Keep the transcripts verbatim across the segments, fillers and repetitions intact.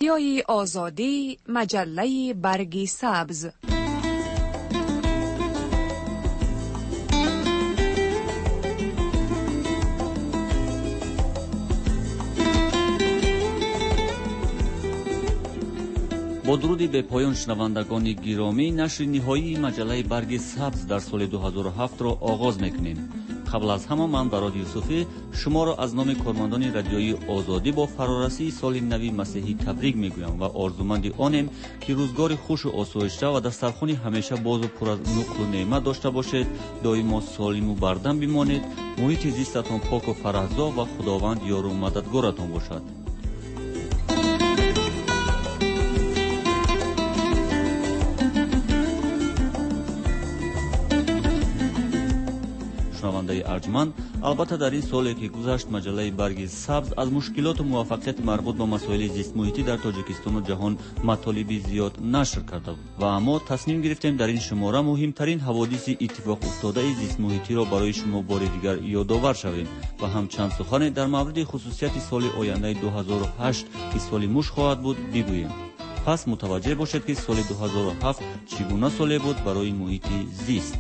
رادیوی آزادی، مجله برگ سبز. با درودی به پایان شنوندگان گرامی، نشر نهایی مجله برگ سبز در سال دو هزار و هفت را آغاز میکنیم. قبل از همه من براد یوسفی شما را از نام کارمندان رادیوی آزادی با فرارسی سال نو مسیحی تبریک میگویم و آرزومند آنیم که روزگار خوش و آسایشته و دسترخوان همیشه باز و پر از نقل و نعمت داشته باشید، دائما سالم و بردم بمانید، محیط زیستتان پاک و فرهزا و خداوند یار و مددگارتان باشد. شنونده ارجمند، البته در این سالی که گذشت مجله برگ سبز از مشکلات و موفقیت مربوط به مسائل زیست محیطی در تاجیکستان و جهان مطالبی زیاد نشر کرده بود و اما تصمیم گرفتیم در این شماره مهمترین حوادث اتفاق افتاده زیست محیطی را برای شما بار دیگر یادآور شویم و هم چند سخن در مورد خصوصیت سال آینده دو هزار و هشت که سال موش خواهد بود بگوییم. پس متوجه باشید که سال دو هزار و هفت چگونه سالی بود برای محیط زیست.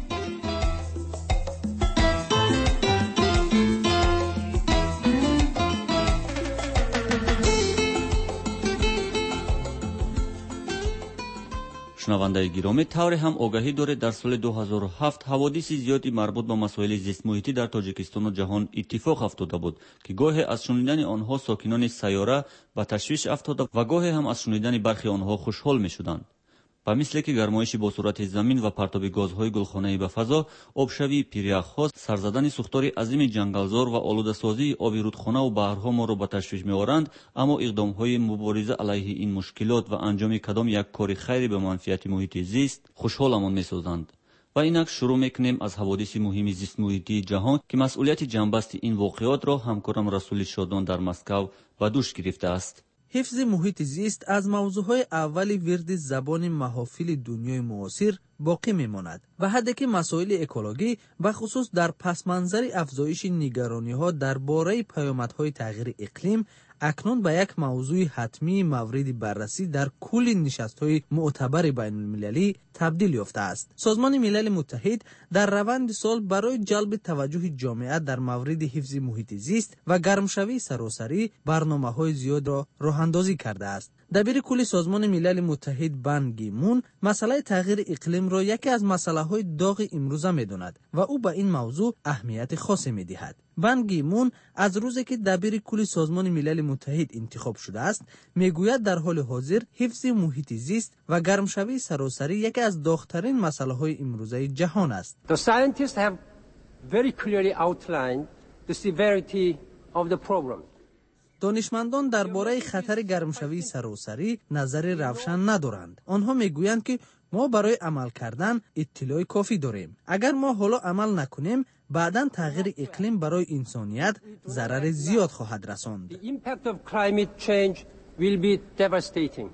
شنونده گرامی، طور هم آگاهی دارید در سال دو هزار و هفت حوادث زیادی مربوط به مسائل زیست محیطی در تاجیکستان و جهان اتفاق افتاده بود که گاهی از شنیدن آنها ساکنان سیاره به تشویش افتاده و گاهی هم از شنیدن برخی آنها خوشحال می شدند. به مثل که گرمایش با صورت زمین و پرتاب گازهای گلخانه‌ای به فضا، آبشوی پیریخ‌ها، سرزدن سوختار عظیم جنگلزار و آلوده‌سازی آب رودخانه و بحرها ما را به تشویش می‌آورند، اما اقدام‌های مبارزه علیه این مشکلات و انجام کدام یک کار خیری به منفعت محیط زیست خوشحالمان می‌سازند. و اینک شروع می‌کنیم از حوادث مهم زیست محیطی جهان که مسئولیت جنبست این واقعات را همکارم رسول شادان در مسکو به دوش گرفته است. حفظ محیط زیست از موضوعهای اولی ورد زبان محافل دنیای معاصر باقی میماند و حدی که مسائل اکولوژی و خصوص در پس منظر افزایش نگرانی‌ها درباره پیامدهای تغییر اقلیم اکنون به یک موضوع حتمی مورد بررسی در کل نشست‌های معتبر بین المللی تبدیل یافته است. سازمان ملل متحد در روند سال برای جلب توجه جامعه در مورد حفظ محیط زیست و گرمشوی سراسری برنامه‌های زیاد را راه‌اندازی کرده است. دبیر کل سازمان ملل متحد بان کی مون مسئله تغییر اقلیم را یکی از مسائل داغ امروزه می‌داند و او به این موضوع اهمیت خاصی می‌دهد. بان کی مون از روزی که دبیر کل سازمان ملل متحد انتخاب شده است میگوید در حال حاضر حفظ محیط زیست و گرمشوی سراسری یکی از داغ‌ترین مسائل‌های امروزه جهان است. The scientists have very clearly outlined the severity of the problem. دانشمندان درباره خطر گرمشوی سراسری نظر روشن ندارند. آنها میگویند که ما برای عمل کردن اطلاع کافی داریم. اگر ما حالا عمل نکنیم بعداً تغییر اقلیم برای انسانیت ضرر زیاد خواهد رساند. The impact of climate change will be devastating.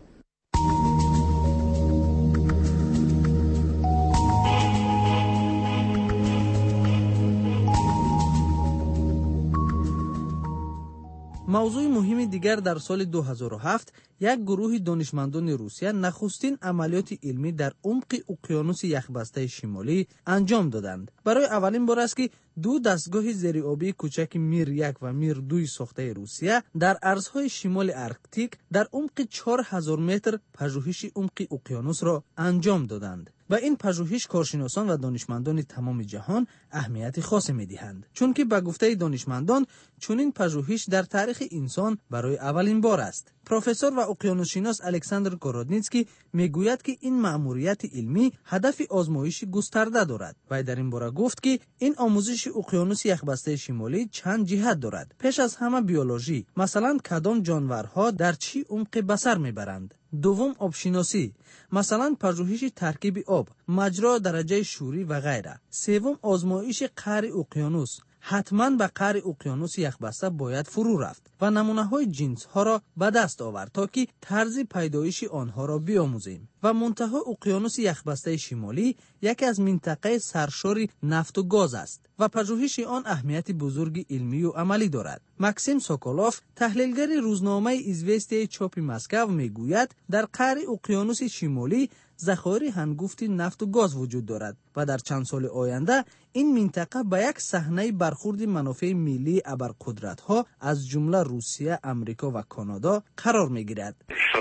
موضوع مهم دیگر در سال دو هزار و هفت یک گروه دانشمندان روسیه نخستین عملیات علمی در عمق اقیانوس یخبسته شمالی انجام دادند. برای اولین بار است که دو دستگاه زیرآبی کوچک میر یک و میر دو ساخته روسیه در ارزهای شمال ارکتیک در عمق چهار هزار متر پژوهش عمق اقیانوس را انجام دادند. و این پژوهش کارشناسان و دانشمندان تمام جهان اهمیت خاصی می‌دهند، چون که به گفته دانشمندان چنین پژوهش در تاریخ انسان برای اولین بار است. پروفسور و اقیانوسشناس الکساندر گورودنیتسکی میگوید که این مأموریت علمی هدف آزمایش گسترده دارد و در این باره گفت که این آموزش اقیانوس یخبسته شمالی چند جهت دارد. پیش از همه بیولوژی، مثلا کدام جانورها در چی عمق بسر میبرند. دوم آبشناسی، مثلا پژوهش ترکیب آب، مجرا درجه شوری و غیره. سوم آزمایش قعر اقیانوس، حتما به قعر اقیانوس یخبسته باید فرو رفت و نمونه های جنس ها را به دست آورد تا که طرز پیدایش آنها را بیاموزیم. و منتها اقیانوس یخبسته شمالی یکی از منطقه سرشار نفت و گاز است. و پژوهش آن اهمیت بزرگ علمی و عملی دارد. ماکسیم سوکولوف، تحلیلگر روزنامه ایزوستیه چاپ مسکو میگوید در قعر اقیانوس شمالی ذخایر هنگفت نفت و گاز وجود دارد و در چند سال آینده این منطقه به یک صحنه برخورد منافع ملی ابرقدرت‌ها از جمله روسیه، امریکا و کانادا قرار می‌گیرد.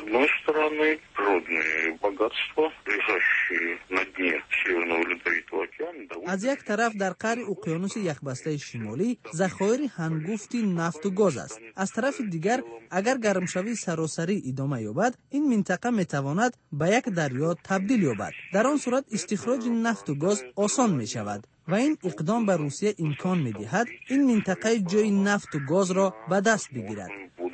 از یک طرف در قعر اقیانوس یخبسته شمالی ذخایر هنگفت نفت و گاز است. از طرف دیگر اگر گرمشوی سراسری ادامه یابد، این منطقه میتواند به یک دریا تبدیل یابد. در آن صورت استخراج نفت و گاز آسان می شود و این اقدام به روسیه امکان می دهد این منطقه جای نفت و گاز را به دست بگیرد.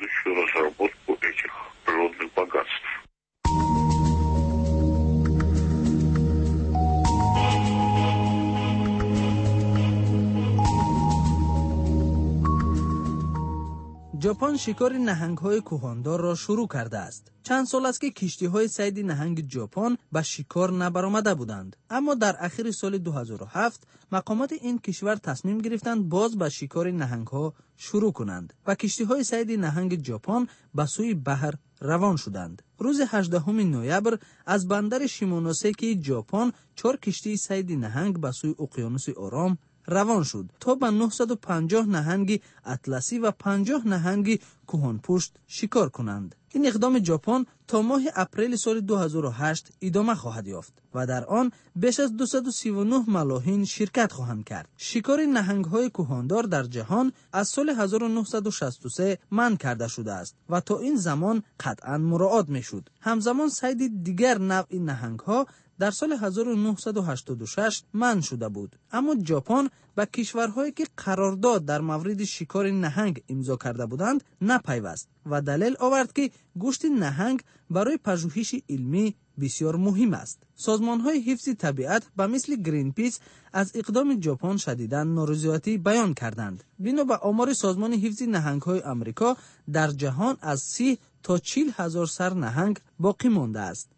ژاپن شکار نهنگ‌های کهاندار را شروع کرده است. چند سال است که کشتی‌های صید نهنگ ژاپن به شکار نبرآمده بودند، اما در اخر سال دو هزار و هفت مقامات این کشور تصمیم گرفتند باز به شکار نهنگ‌ها شروع کنند و کشتی‌های صید نهنگ ژاپن به سوی بحر روان شدند. روز هجدهم نوامبر از بندر شیمونوسکی ژاپن چهار کشتی صید نهنگ به سوی اقیانوس آرام روان شد تا به نهصد و پنجاه نهنگ اطلسی و پنجاه نهنگ کهانپشت شکار کنند. این اقدام ژاپن تا ماه اپریل سال دو هزار و هشت ادامه خواهد یافت و در آن بیش از دویست و سی و نه ملاحین شرکت خواهند کرد. شکار نهنگ‌های کهاندار در جهان از سال هزار و نهصد و شصت و سه منع کرده شده است و تا این زمان قطعاً مراعات می‌شد. همزمان صید دیگر نوع نهنگ‌ها در سال هزار و نهصد و هشتاد و شش منع شده بود، اما ژاپن با کشورهایی که قرارداد در مورد شکار نهنگ امضا کرده بودند نپیوست و دلیل آورد که گوشت نهنگ برای پژوهش علمی بسیار مهم است. سازمان‌های حفظ طبیعت به مثل گرین پیس از اقدام ژاپن شدیداً نارضایتی بیان کردند. بنا به آمار سازمان حفظ نهنگ‌های آمریکا در جهان از سی تا چهل هزار سر نهنگ باقی مانده است.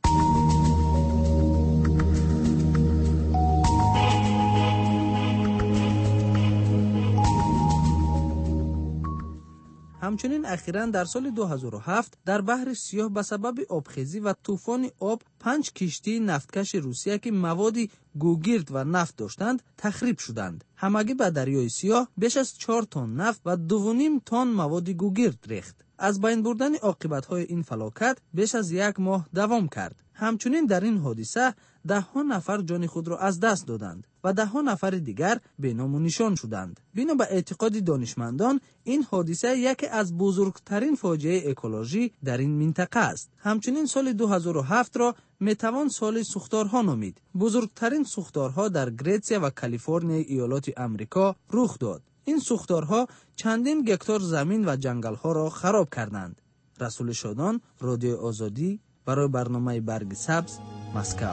همچنین اخیراً در سال دو هزار و هفت در بحر سیاه به سبب آبخیزی و طوفان آب پنج کشتی نفتکش روسیه که مواد گوگرد و نفت داشتند تخریب شدند. همگی به دریای سیاه بیش از چهار تن نفت و دو و نیم تن مواد گوگرد ریخت. از بین بردن عاقبت‌های این فلاکت بیش از یک ماه دوام کرد. همچنین در این حادثه ده ها نفر جان خود را از دست دادند و ده ها نفر دیگر به نام و نشان شدند. بنا به اعتقاد دانشمندان این حادثه یکی از بزرگترین فاجعه اکولوژی در این منطقه است. همچنین سال دو هزار و هفت را میتوان سال سوختارها نامید. بزرگترین سوختارها در گریتسیا و کالیفرنیا ایالات آمریکا رخ داد. این سوختارها چندین گکتار زمین و جنگل‌ها را خراب کردند. رسول شادان، رادیو آزادی، برای برنامه برگ سبز، مسکو.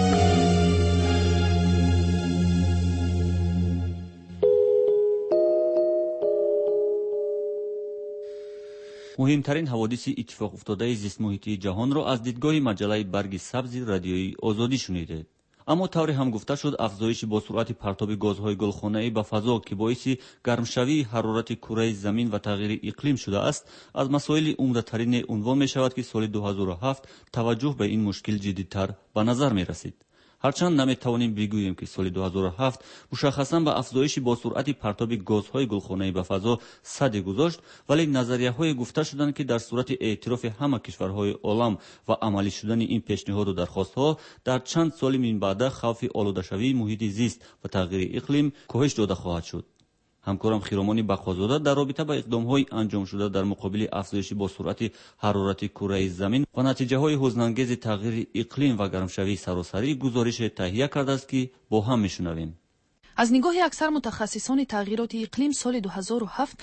مهمترین حوادث اتفاق افتاده زیست محیطی جهان را از دیدگاه مجله برگ سبز رادیویی آزادی شنیدید. اما طوری هم گفته شد افزایش با سرعت پرتاب گازهای گلخانه‌ای به فضا که باعث گرمشوی حرارت کره زمین و تغییر اقلیم شده است از مسائل عمده‌ترین عنوان می شود که سال دو هزار و هفت توجه به این مشکل جدی‌تر به نظر می رسید. هرچند نمیتوانیم بگوییم که سال دو هزار و هفت مشخصاً به افزایش با سرعت پرتاب گازهای گلخانه‌ای به فضا صد گذاشت، ولی نظریه‌های گفته شدند که در صورت اعتراف همه کشورهای عالم و عملی شدن این پیشنهاد و درخواست‌ها در چند سال من بعد خوف آلوده‌شوی محیط زیست و تغییر اقلیم کاهش داده خواهد شد. همکارم خیرامانی بخوازاده در رابطه با اقدام‌های انجام شده در مقابل افزایش با سرعت حرارت کره زمین و نتیجه‌های حزن‌انگیز تغییر اقلیم و گرمشوی سراسری گزارش تهیه کرده است که با هم می‌شنویم. از نگاه اکثر متخصصان تغییرات اقلیم سال دو هزار و هفت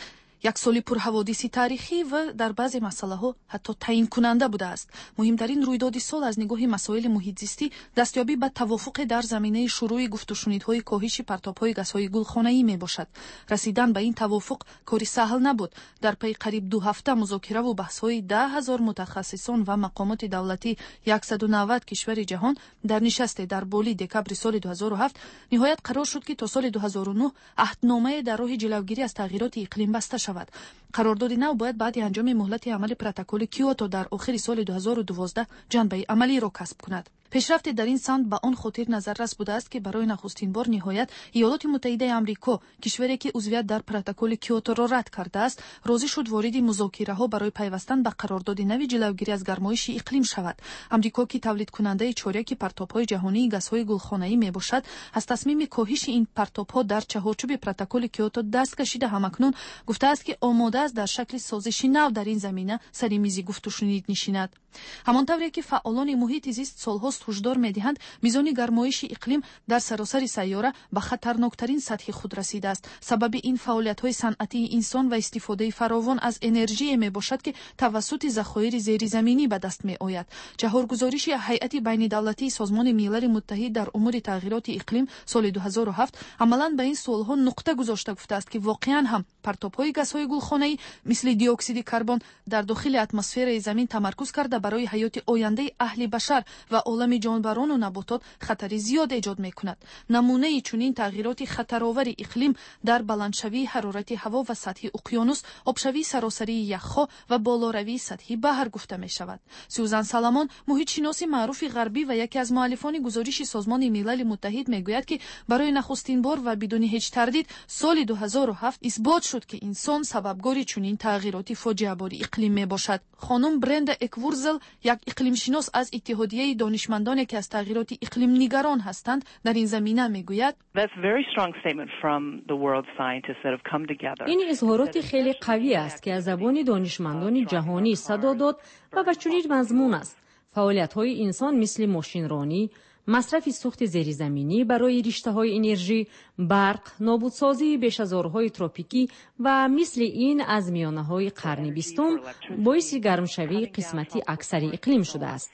یک سال پر حوادث تاریخی و در بعضی مسائل‌ها حتی تعیین کننده بوده است. مهمترین رویداد سال از نگاه مسائل محیط زیستی دستیابی به توافق در زمینه شروع گفت و شنیدهای کاهش پرتاب‌های گازهای گلخانه‌ای میباشد. رسیدن به این توافق کاری سهل نبود. در پی قریب دو هفته مذاکره و بحث‌های ده هزار متخصصان و مقامات دولتی صد و نود کشور جهان در نشست در بالی دکامبر سال دو هزار و هفت نهایت قرار شد که تا سال دو هزار و نه عهدنامه در راه جلوگیری از تغییرات اقلیم بسته شود. قرارداد نو باید بعد انجام مهلت عمل پروتکل کیوتو در آخر سال دو هزار و دوازده جنبه عملی را کسب کند. پیشرفت در این سمت به آن خاطر نظررس بوده است که برای نخستین بار نهایت ایالات متحده آمریکا، کشوری که عضویت در پروتکل کیوتو را رد کرده است، راضی شد وارد مذاکره‌ها برای پیوستن به قرارداد نوی جلوگیری از گرمایش اقلیم شود. آمریکا که تولید کننده چهارک پرتاب‌های جهانی گازهای گلخانه‌ای میباشد، از تصمیم کاهش این پرتاب‌ها در چهارچوب پروتکل کیوتو دست کشیده همکنون گفته است که آماده است در شکل سازشی نو در این زمینه سر میز گفت و شنید نشیند. همانطوری که فعالان محیط زیست سال‌هاست هشدار می‌دهند میزان گرمایش اقلیم در سراسر سیاره به خطرناکترین سطح خود رسیده است. سبب این فعالیت‌های صنعتی انسان و استفاده فراوان از انرژی میباشد که توسط ذخایر زیرزمینی به دست می‌آید. جهور گزارش هیئت بین‌الدولتی سازمان ملل متحد در امور تغییرات اقلیم سال دو هزار و هفت عملاً به این سوال‌ها نقطه گذاشته گفته است که واقعاً هم پرتاب‌های گازهای گلخانه‌ای مثل دی اکسید کربن در داخل اتمسفر زمین تمرکز کرده برای حیات آینده اهل بشر و عالم جانوران و نباتات خطر زیاد ایجاد می‌کند. نمونه چنین تغییرات خطرآور اقلیم در بلندشوی حرارت هوا و سطح اقیانوس، آبشوی سراسری یخ‌ها و بالاروی سطح بحر گفته می‌شود. سوزان سالمون، محیط شناس معروف غربی و یکی از مؤلفان گزارش سازمان ملل متحد میگوید که برای نخستین بار و بدون هیچ تردید سال دو هزار و هفت اثبات شد که انسان سببگار چنین تغییرات فاجعه بار اقلیم میباشد. خانم برندا اکورزل، یک اقلیم شناس از اتحادیه دانشمندانی که از تغییرات اقلیم نگران هستند، در این زمینه میگوید این اظهارات خیلی قوی است که از زبان دانشمندان جهانی صدا داد و به چنین مضمون است: فعالیت‌های انسان مثل ماشینرانی، مصرف سوخت زیرزمینی برای رشته‌های انرژی، برق، نابودسازی بیش‌ازارهای تروپیکی و مثل این از میانه‌های قرن بیستم باعث گرمشوی قسمتی اکثر اقلیم شده است.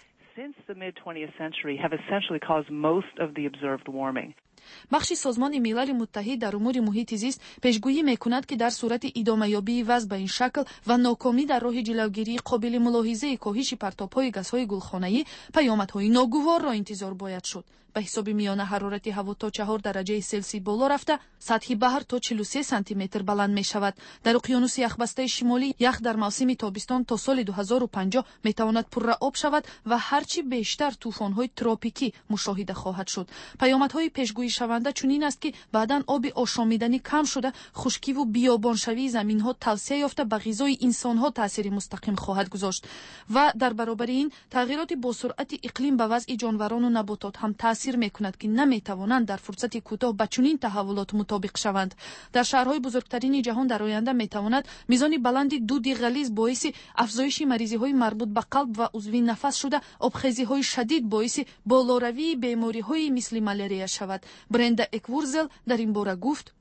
بخش سازمان ملل متحد در امور محیط زیست پیشگویی میکند که در صورت ادامه یابی وضع به این شکل و ناکامی در راه جلوگیری قابل ملاحظه کاهش پرتاب‌های گازهای گلخانه‌ای، پیامدهای ناگوار را انتظار باید شد. به حساب میانه حرارت هوا تا چهار درجه سلسی بالا رفته، سطح بحر تا چهل و سه سانتی متر بلند می شود. در اقیانوس یخبسته شمالی یخ در موسم تابستان تا سال دو هزار و پنجاه می تواند پر آب شود و هرچی بیشتر طوفان‌های تروپیکی مشاهده خواهد شد. پیامدهای پیشگویی شونده چنین است که بعداً آب آشامیدنی کم شده، خشکی و بیابانشوی زمین‌ها توسعه یافته به غذای انسان‌ها تاثیر مستقیم خواهد گذاشت و در برابر این تغییرات با سرعت اقلیم به وضع جانوران و نباتات هم تاثیر میکند که نمیتوانند در فرصت کوتاه با چنین تحولات مطابق شوند. در شهرهای بزرگترین جهان در آینده میتواند میزان بلند دود غلیظ باعث افزایش مریضی‌های مربوط به قلب و عضوی نفس شده، آبخیزی‌های شدید باعث بالاروی بیماری‌های مثل مالاریا شود. برندا اکورزل در این باره گفت: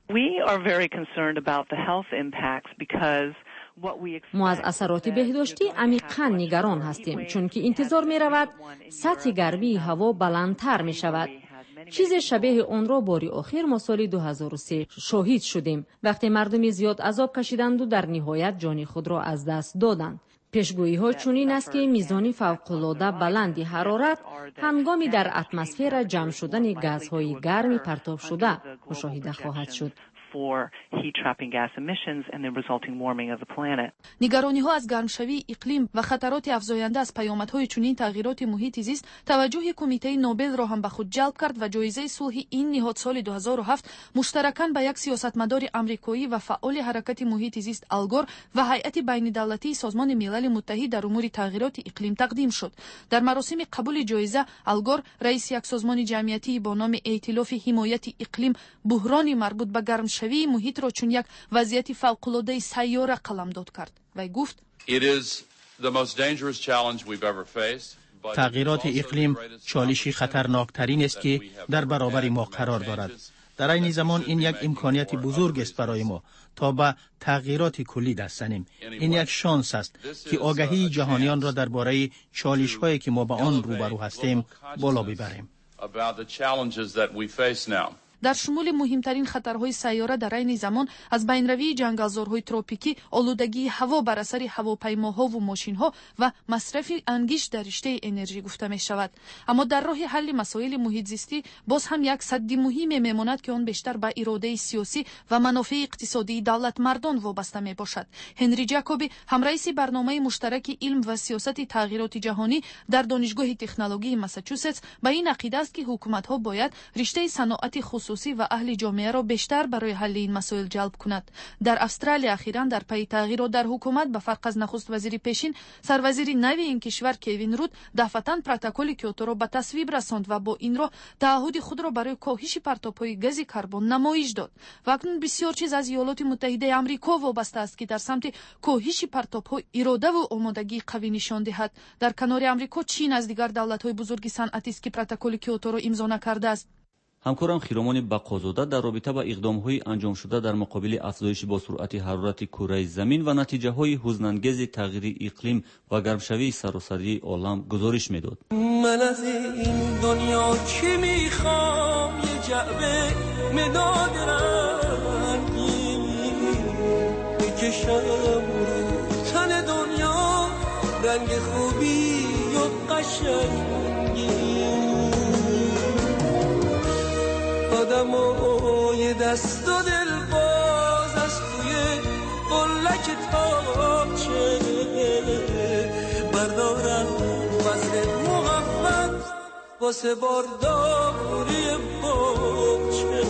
ما از اثرات بهداشتی عمیقاً نگران هستیم، چون که انتظار می رود سطح گرمی هوا بلندتر می شود. چیز شبیه آن را باری آخر ما سال دو هزار و سه شاهد شدیم، وقتی مردم زیاد عذاب کشیدند و در نهایت جان خود را از دست دادند. پیشگویی ها چنین است که میزان فوق‌العاده بلند حرارت هنگامی در اتمسفر جمع شدن گازهای گرم پرتاب شده مشاهده خواهد شد. نگرانی ها از گرمشوی اقلیم و خطرات افزاینده از پیامدهای چنین تغییرات محیط زیست توجه کمیته نوبل را هم به خود جلب کرد و جایزه صلح این نهاد سال دو هزار و هفت مشترکاً به یک سیاستمدار آمریکایی و فعال حرکت محیط زیست آلگور و هیئت بین‌الدولتی سازمان ملل متحد در امور تغییرات اقلیم تقدیم شد. در مراسم قبول جایزه آلگور، رئیس یک سازمان جمعیتی با نام ائتلاف حمایت اقلیم، بحران مربوط به گرمشوی شوی محیط را چون یک وضعیت فوق‌العاده سیاره قلمداد کرد و گفت: تغییرات اقلیم چالشی خطرناکترین است که در برابر ما قرار دارد. در این زمان این یک امکانیت بزرگ است برای ما تا به تغییرات کلی دست زنیم. این یک شانس است که آگاهی جهانیان را درباره چالش‌هایی که ما با آن روبرو هستیم بالا ببریم. در شمول مهمترین خطرهای سیاره در این زمان از بینروی جنگلزارهای تروپیکی، آلودگی هوا بر اثر هواپیماها و ماشینها و مصرف انگیش در رشته انرژی گفته می شود. اما در راه حل مسائل محیط زیستی باز هم یک سد مهم میماند که آن بیشتر به اراده سیاسی و منافع اقتصادی دولت مردان وابسته می باشد. هنری جاکوبی، همرئیس برنامه مشترک علم و سیاست تغییرات جهانی در دانشگاه تکنولوژی ماساچوستس، به این عقیده است که حکومت‌ها باید رشته صنعت خصوصی و اهل جامعه را بیشتر برای حل این مسائل جلب کند. در استرالیا اخیراً در پی تغییرات در حکومت به فرق از نخست وزیر پیشین، سروزیر نوی این کشور کوین رود دفعتاً پروتکل کیوتو را به تصویب رساند و با این را تعهد خود را برای کاهش پرتاب‌های گاز کربن نمایش داد. و اکنون بسیار چیز از ایالات متحده آمریکا وابسته است که در سمت کاهش پرتاب‌ها اراده و آمادگی قوی نشان دهد. در کنار آمریکا، چین از دیگر دولت‌های بزرگ صنعتی است که پروتکل کیوتو را امضا نکرده است. همکارم خیرامان بقازاده در رابطه با اقدام‌های انجام شده در مقابل افزایش با سرعت حرارت کره زمین و نتیجه‌های حزن‌انگیز تغییر اقلیم و گرمشوی سراسری عالم گزارش می‌داد. من از این دنیا چی می‌خوام؟ یه جعبه مداد رنگین بکشم رو تن دنیا، رنگ خوبی و قشنگی. آدمای دست و دل باز از توی قلک تاچه بردارم وزن محبت واسه بارداری باچه.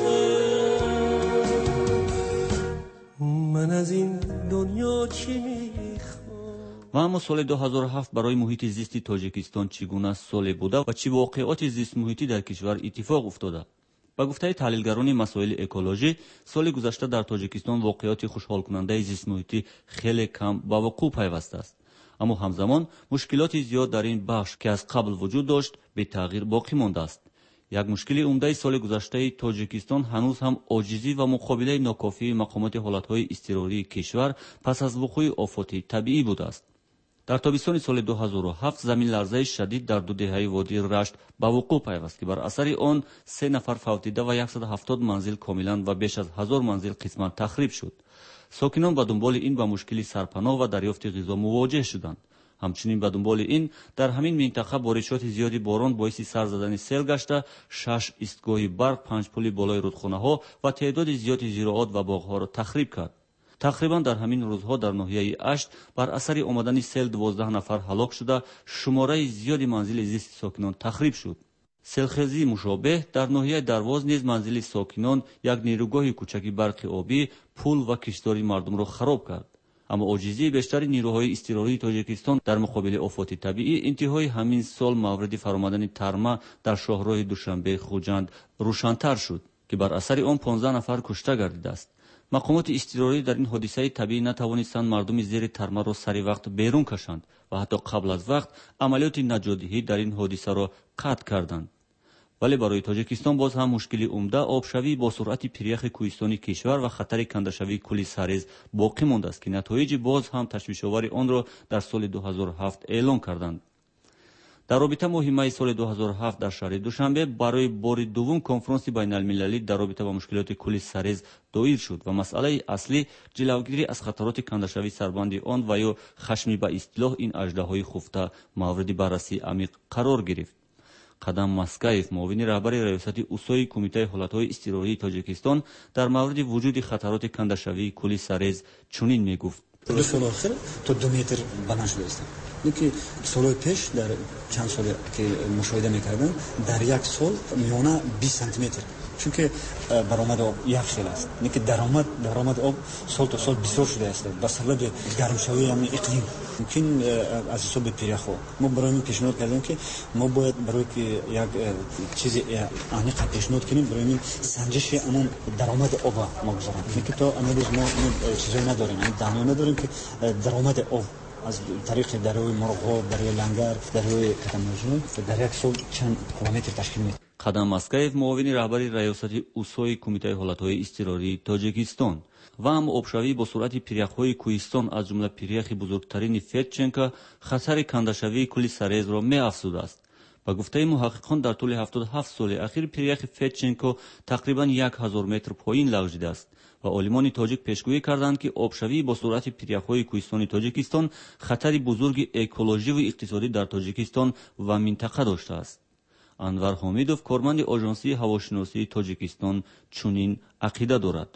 من از این دنیا چی میخوام؟ و اما سال دو هزار و هفت برای محیط زیست تاجیکستان چگونه سال بوده و چه واقعات زیست محیطی در کشور اتفاق افتاده؟ با گفته تحلیلگران مسائل اکولوژی، سال گذشته در تاجیکستان واقعات خوشحال کننده زیست محیطی خیلی کم با وقوع پیوسته است. اما همزمان مشکلات زیاد در این بخش که از قبل وجود داشت به تغییر باقی مانده است. یک مشکل عمده سال گذشته تاجیکستان هنوز هم عاجزی و مقابله ناکافی مقامات حالتهای اضطراری کشور پس از وقوع آفات طبیعی بوده است. در تابستان سال دو هزار و هفت زمین لرزه شدید در دو دهه وادی رشت به وقوع پیوست که بر اثر آن سه نفر فوت دیده و صد و هفتاد منزل کاملا و بیش از هزار منزل قسمت تخریب شد. ساکنان به دنبال این با مشکلی سرپناه و دریافت غذا مواجه شدند. همچنین به دنبال این در همین منطقه بارشات زیادی باران باعث سر زدن سیل گشته، شش ایستگاه برق، پنج پل بالای رودخانه‌ها و تعداد زیادی زراعت و باغ‌ها را تخریب کرد. تقریبا در همین روزها در ناحیه اشت بر اثر آمدن سیل دوازده نفر هلاک شده، شماره زیادی منزل زیست ساکنان تخریب شد. سیلخیزی مشابه در ناحیه درواز نیز منزل ساکنان، یک نیروگاه کوچک برق آبی، پل و کشتزاری مردم را خراب کرد. اما عاجزی بیشتر نیروهای اضطراری تاجیکستان در مقابل آفات طبیعی انتهای همین سال مورد فرآمدن ترما در شهرهای دوشنبه خوجند روشن‌تر شد که بر اثر آن پانزده نفر کشته گردیده است. مقامات اضطراری در این حادثه طبیعی نتوانستند مردم زیر ترما را سری وقت بیرون کشند و حتی قبل از وقت عملیات نجات‌دهی در این حادثه را قطع کردند. ولی برای تاجیکستان باز هم مشکلی عمده آبشوی با سرعت پیریخ کوهستانی کشور و خطر کنده‌شوی کل سرز باقی مانده است که نتایج باز هم تشویش‌آور آن را در سال دو هزار و هفت اعلام کردند. در رابطه مهمه سال دو هزار و هفت در شهر دوشنبه برای بار دوم کنفرانس بین المللی در رابطه با مشکلات کل سرز دایر شد و مسئله اصلی جلوگیری از خطرات کنده‌شوی سربند آن و یا خشمی به اصطلاح این اژدهای خفته مورد بررسی عمیق قرار گرفت. قدم مسکایف، معاون رهبر ریاست اوسای کمیته حالتهای اضطراری تاجیکستان، در مورد وجود خطرات کنده‌شوی کل سرز چنین میگفت: دو سال آخر تا دو متر بلند شده است. اینکه سال پیش در چند سال که مشاهده میکردن در یک سال میانه بیست سانتی متر، چون که برآمد آب یک سال است. اینکه درآمد درآمد آب سال تا سال بسیار شده است به سبب گرمشوی هم اقلیم. ممکن از حساب پیرخو ما برای این پیشنهاد کردیم که ما باید برای که یک چیز عمیق پیشنهاد کنیم برای این سنجش امون درآمد آب ما گذاریم. اینکه تا امروز ما چیزی نداریم، یعنی دانه نداریم که درآمد آب از طریق دریای مرغاب، دریای لنگر، دریای کتمنجون در یک سال چند کیلومتر تشکیل میده. қадам Маскаев муовини раҳбари раёсати усои кумитаи ҳолатҳои изтирории Тоҷикистон ва ҳам обшавӣ бо суръати пиряхҳои Кӯҳистон аз ҷумла пиряхи бузургтарини Федченко хатари кандашавии кӯли Сарезро меафзудааст. ба гуфтаи муҳаққиқон дар тӯли ҳафтоду ҳафт соли ахир пиряхи Федченко тақрибан як ҳазор метр поин лағжидааст ва олимони тоҷик пешгӯӣ карданд, ки обшавӣ бо суръати пиряхҳои кӯҳистони Тоҷикистон хатари бузурги экологиву иқтисодӣ дар Тоҷикистон ва минтақа доштааст. Анвар Ҳомидов, корманди Оҷонсии ҳавошиносии Тоҷикистон, чунин ақида дорад.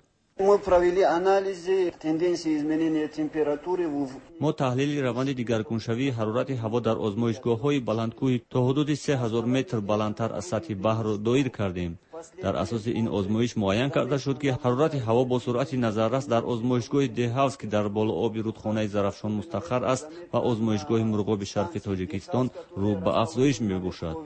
мо таҳлили раванди дигаргуншавии ҳарорати ҳаво дар озмоишгоҳҳои баландкӯҳи то ҳудуди се ҳазор метр баландтар аз сатҳи баҳрро доир кардем. дар асоси ин озмоиш муайян карда шуд, ки ҳарорати ҳаво бо суръати назаррас дар озмоишгоҳи деҳавз, ки дар болооби рудхонаи Зарафшон мустақар аст, ва озмоишгоҳи Мурғоби Шарқи Тоҷикистон рӯ ба афзоиш мебошад.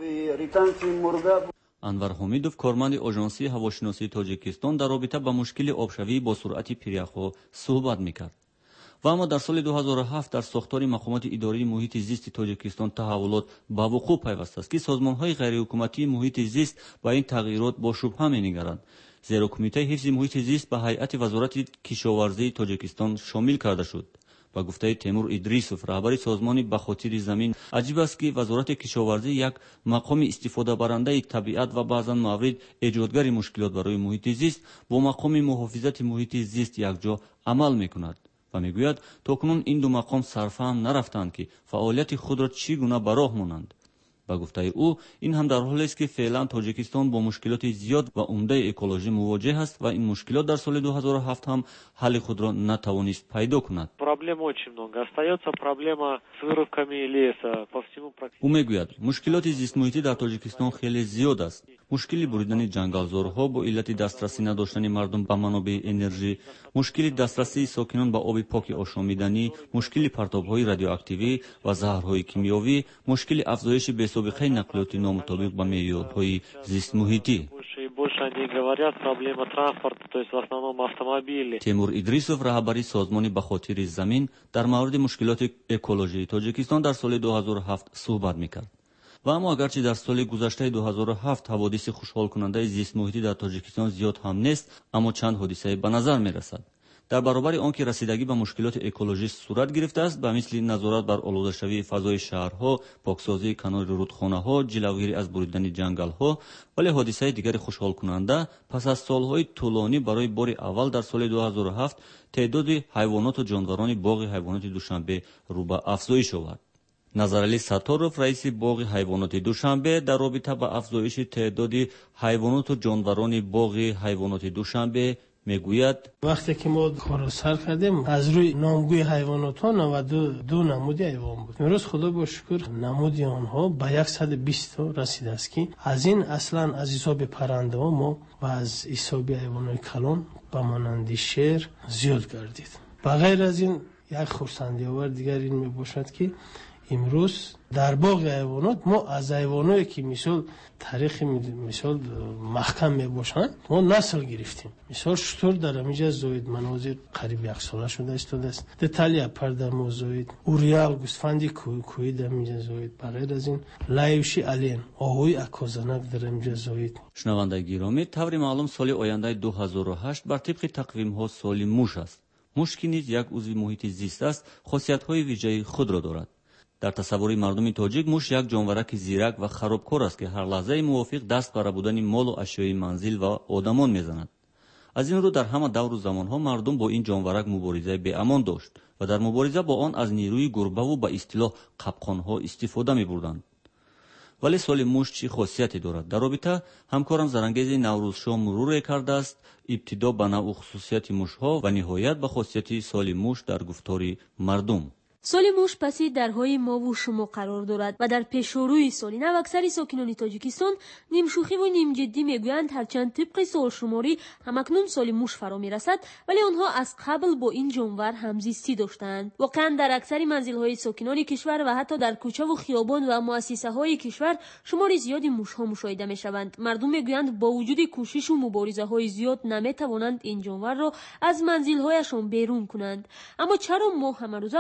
Анвар Ҳомидов, корманди Оҷонсии ҳавошиносии Тоҷикистон, дар робита ба мушкили обшавӣ бо суръати пиряхҳо суҳбат мекард. ва аммо дар соли ду ҳазору ҳафт дар сохтори мақомоти идории муҳити зисти Тоҷикистон таҳаввулот ба вуқӯъ пайвастаст, ки созмонҳои ғайриҳукуматии муҳити зист ба ин тағйирот бо шубҳа менигаранд. зеро Кумитаи ҳифзи муҳити зист ба ҳайати вазорати кишоварзии Тоҷикистон шомил карда шуд. ба гуфтаи Темур Идрисов, раҳбари созмони Ба хотири замин, аҷиб аст, ки вазорати кишоварзӣ як мақоми истифодабарандаи табиат ва баъзан маврид эҷодгари мушкилот барои муҳити зист бо мақоми муҳофизати муҳити зист якҷо амал мекунад ва мегӯяд токунун ин ду мақом сарфаҳм нарафтанд, ки фаъолияти худро чӣ гуна ба роҳ монанд. ба гуфтаи ӯ, ин ҳам дар ҳолест, ки феълан Тоҷикистон бо мушкилоти зиёд ва умдаи экологӣ мувоҷеҳ аст ва ин мушкилот дар соли ду ҳазору ҳафт ҳам ҳалли худро натавонист пайдо кунад. Проблем очень много. Остается проблема с вырубками леса по всему практически. ӯ мегӯяд, мушкилоти зистмуҳитӣ дар Тоҷикистон хеле зиёд аст. мушкили буридани ҷангалзорҳо бо иллати дастрасӣ надоштани мардум ба манобеи энержӣ, мушкили дастрасии сокинон ба оби поки ошомиданӣ, мушкили партобҳои радиоактивӣ ва заҳрҳои кимиёвӣ, мушкили афзоиши бесобиқаи нақлиёти номутобиқ ба меъёрҳои зистмуҳитӣ. Больше они говорят, проблема транспорта, то есть в основном автомобили. Темур Идрисов, раҳбари созмони Ба хотири замин, дар мавриди мушкилоти экологии Тоҷикистон дар соли ду ҳазору ҳафт суҳбат мекард. ва аммо агарчи дар соли гузаштаи ду ҳазору ҳафт ҳаводиси хушҳолкунандаи зистмуҳитӣ дар Тоҷикистон зиёд ҳам нест, аммо чанд ҳодисае ба назар мерасад. дар баробари он ки расидагӣ ба мушкилоти экологӣ сурат гирифтааст, ба мисли назорат бар олудашавии фазои шаҳрҳо, поксозии канори рудхонаҳо, ҷилавгирӣ аз буридани ҷангалҳо, вале ҳодисаи дигари хушҳолкунанда пас аз солҳои тӯлонӣ барои бори аввал дар соли ду ҳазору ҳафт теъдоди ҳайвоноту ҷонварони боғи ҳайвоноти Душанбе рӯ ба афзоиш овард. Назарали Сатторов, раиси боғи ҳайвоноти Душанбе, дар робита ба афзоиши теъдоди ҳайвоноту ҷонварони боғи ҳайвоноти Душанбе мегӯяд: вақте ки мо корро сар кардем, аз рӯи номгӯи ҳайвонотҳо наваду ду намуди ҳайвон буд. имрӯз худо бо шукр намуди онҳо ба яксаду бист расидааст, ки аз ин аслан аз ҳисоби паррандаҳо мо ва аз ҳисоби ҳайвонои калон ба монанди шер зиёд гардид. ба ғайр аз ин як хурсандиовар дигар ин мебошад, ки имрӯз дар боғи ҳайвонот мо аз ҳайвоное ки мисол таърихи мисол маҳкам мебошанд, мо насл гирифтем. мисол шутур дар амиҷа зоид манозир қариб яксола шуда истодааст. детали апар дар мо зоид, уриал гӯсфанди кӯҳӣ дар амиҷа зоид. ба ғайр аз ин лаевши ален, оҳуи акозанак дар амиҷа зоид. шунавандаи гиромӣ, таври маълум соли ояндаи ду ҳазору ҳашт бар тибқи тақвимҳо соли муш аст. муш ки низ як узви муҳити зист аст, хосиятҳои виҷаи худро дорад. дар тасаввури мардуми тоҷик муш як ҷонвараки зирак ва харобкор аст, ки ҳар лаҳзаи мувофиқ даст ба рабудани молу ашёи манзил ва одамон мезанад. аз ин рӯ дар ҳама давру замонҳо мардум бо ин ҷонварак муборизаи беамон дошт ва дар мубориза бо он аз нирӯи гурбаву ба истилоҳ қапқонҳо истифода мебурданд. вале соли муш чӣ хосияте дорад? дар робита ҳамкорам зарангези Наврӯзшоҳ муруре кардааст, ибтидо ба навъу хусусияти мушҳо ва ниҳоят ба хосияти соли муш дар гуфтори мардум. соли муш паси дарҳои мову шумо қарор дорад ва дар пешорӯи соли нав аксари сокинони Тоҷикистон нимшӯхиву нимҷиддӣ мегӯянд, ҳарчанд тибқи солшуморӣ ҳамакнун соли муш фаро мерасад, вале онҳо аз қабл бо ин ҷонвар ҳамзистӣ доштаанд. воқеан дар аксари манзилҳои сокинони кишвар ва ҳатто дар кӯчаву хиёбон ва муассисаҳои кишвар шумори зиёди мушҳо мушоҳида мешаванд. мардум мегӯянд бо вуҷуди кӯшишу муборизаҳои зиёд наметавонанд ин ҷонварро аз манзилҳояшон берун кунанд. аммо чаро мо ҳамарӯза бо ин ҷонвар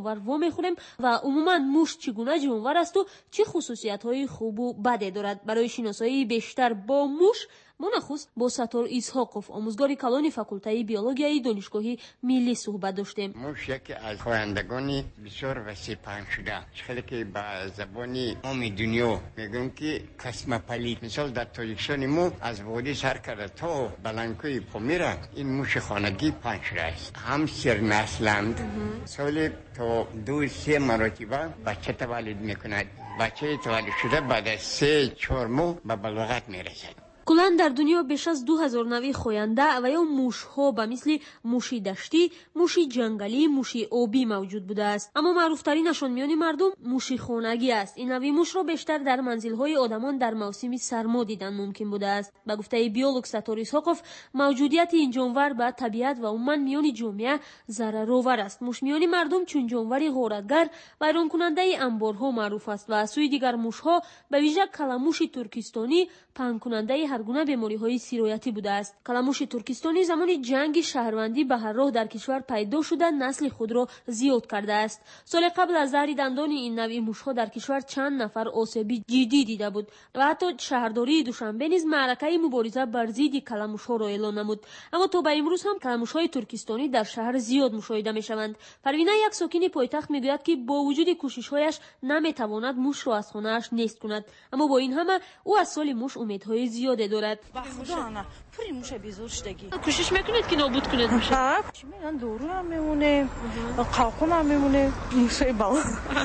جانور وا میخوریم و عموما موش چگونه جانور است و چه خصوصیت‌های خوب و بد دارد. برای شناسایی بیشتر با موش ما نخست با ستار اسحاقوف آموزگار کلان فاکولته بیولوژی دانشگاه ملی صحبت داشتیم. موش یکی از خوانندگان بسیار وسیع پهن شده، خیلی که با زبانی عام دنیا میگن که کسموپولیت. مثال در تاجیکستان مو از وادی سر کرده تا بلنکوی پامیرا این موش خانگی پهن شده است. هم سرنسلند، سال تا دو سه مرتبه بچه تولد میکند. بچه تولد شده بعد از سه چهار ماه به بلوغت میرسد. کلان در دنیا بیش از دو هزار نوع خواننده و یا موش‌ها به مثل موشی دشتی، موشی جنگلی، موشی آبی موجود بوده است. اما معروف‌ترینشان میان مردم موشی خانگی است. این نوع موش را بیشتر در منزل‌های آدمان در موسم سرما دیدن ممکن بوده است. به گفته بیولوگ ستار اسحاقوف، موجودیت این جانور به طبیعت و عموما میان جامعه ضررآور است. موش میان مردم چون جانوری غارتگر و ویران کننده انبارها معروف است و از سوی دیگر موش‌ها به ویژه کلموش ترکستانی پهن کننده هر گونه بیماری‌های سیرایتی بوده است. کلموش ترکستانی زمان جنگ شهروندی به هر راه در کشور پیدا شده نسل خود را زیاد کرده است. سال قبل از ظهر دندان این نوع موش‌ها در کشور چند نفر آسیبی جدی دیده بود و حتی شهرداری دوشنبه نیز معرکه مبارزه بر ضد کلموش‌ها را اعلان نمود. اما تا به امروز هم کلموش‌های ترکستانی در شهر زیاد مشاهده می‌شوند. پروینه یک ساکن پایتخت میگوید که با وجود کوشش‌هایش نمی‌تواند موش را از خانه‌اش نیست کند، اما با این همه او از سال موش امیدهای زیادی دارد. خدا نه پوری موش بیزور شدگی کوشش میکنید که نابود کنید موش؟ چی میگن دورو هم میمونه، قاقون هم میمونه، موشای بالا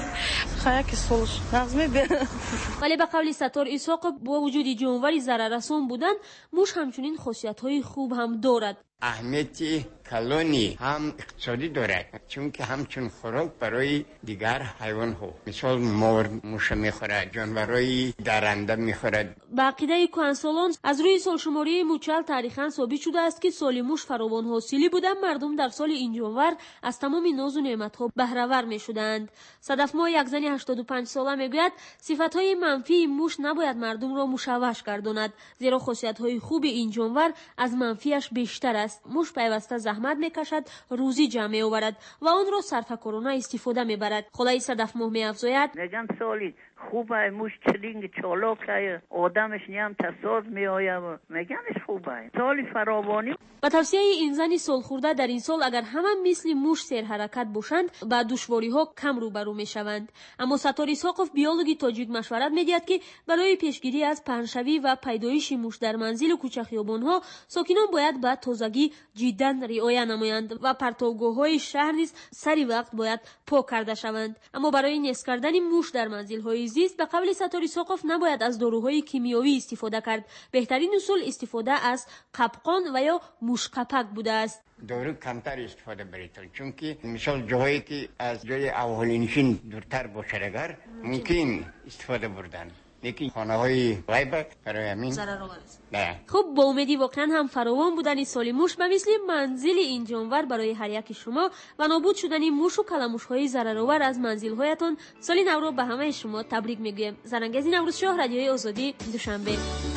خیلی که سولش نغزمه بره. ولی به قول ستار اسحاقوف با وجود جانوری ضرررسان بودن موش همچنین خاصیت‌های خوب هم دارد. اهمیتی کلانی هم اقتصادی دارد، چون که همچون خوراک برای دیگر حیوان ها، مثال مور موش میخورد، جانورای درنده میخورد. به عقیده کهنسالان از روی سالشماری موچل تاریخاً ثابت شده است که سال موش فراوان حاصلی بودن مردم در سال این جانور از تمام ناز و نعمت‌ها بهره‌ور میشدند. صدف ما یک زن هشتاد و پنج ساله میگوید صفات‌های منفی موش نباید مردم را مشوش گرداند، زیرا خاصیت‌های خوب این جانور از منفیش بیشتر است. موش پیوسته زحمت میکشد، روزی جمع میآورد و آن را صرفه‌کارانه استفاده میبرد. خدای صدف ماه میافزاید میگن سالی خوبه موش چلینگ چالاکه آدمش نیم تصاد میآید میگنش خوبه سالی فراوانی. با توصیه این زن سال خورده در این سال اگر همه مثل موش سیر حرکت باشند با دشواری ها کم روبرو میشوند. اما ستار اسحاقوف بیولوژی تاجیک مشورت میدهد که برای پیشگیری از پهنشوی و پیدایش موش در منزل و کوچه خیابان ها ساکنان باید به تازگی جدا رعایت نمایند و پرتوگاه‌های شهر نیز سری وقت باید پاک کرده شوند. اما برای نیست کردن موش در منزل‌های زیست به قول ستار اسحاقوف نباید از داروهای کیمیایی استفاده کرد. بهترین اصول استفاده از قبقان و یا موشقپک بوده است. دارو کمتر استفاده بریتون، چون که مثال جایی که از جای اولینشین دورتر باشه اگر ممکن استفاده بردن، لیکن خانه‌های غیبت برای همین ضررآور است. نه. خب با امیدی واقعا هم فراوان بودن سال موش به مثل منزل این جانور برای هر یک شما و نابود شدن موش و کلموش‌های ضررآور از منزل‌هایتان سال نو را به همه شما تبریک میگویم. زرنگزی نوروز شاه، رادیوی آزادی، دوشنبه.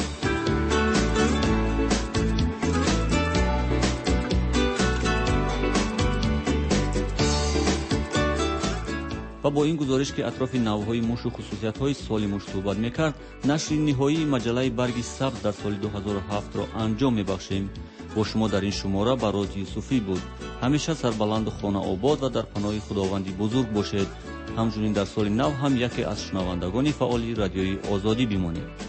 و با این گزارش که اطراف نوهای موش و خصوصیت‌های سال موش صحبت می‌کرد، نشر نهایی مجله برگ سبز در سال دو هزار و هفت را انجام می‌بخشیم. با شما در این شماره برات یوسفی بود. همیشه سربلند و خانه آباد و در پناه خداوندی بزرگ باشید. همچنین در سال نو هم یکی از شنوندگان فعال رادیوی آزادی بمانید.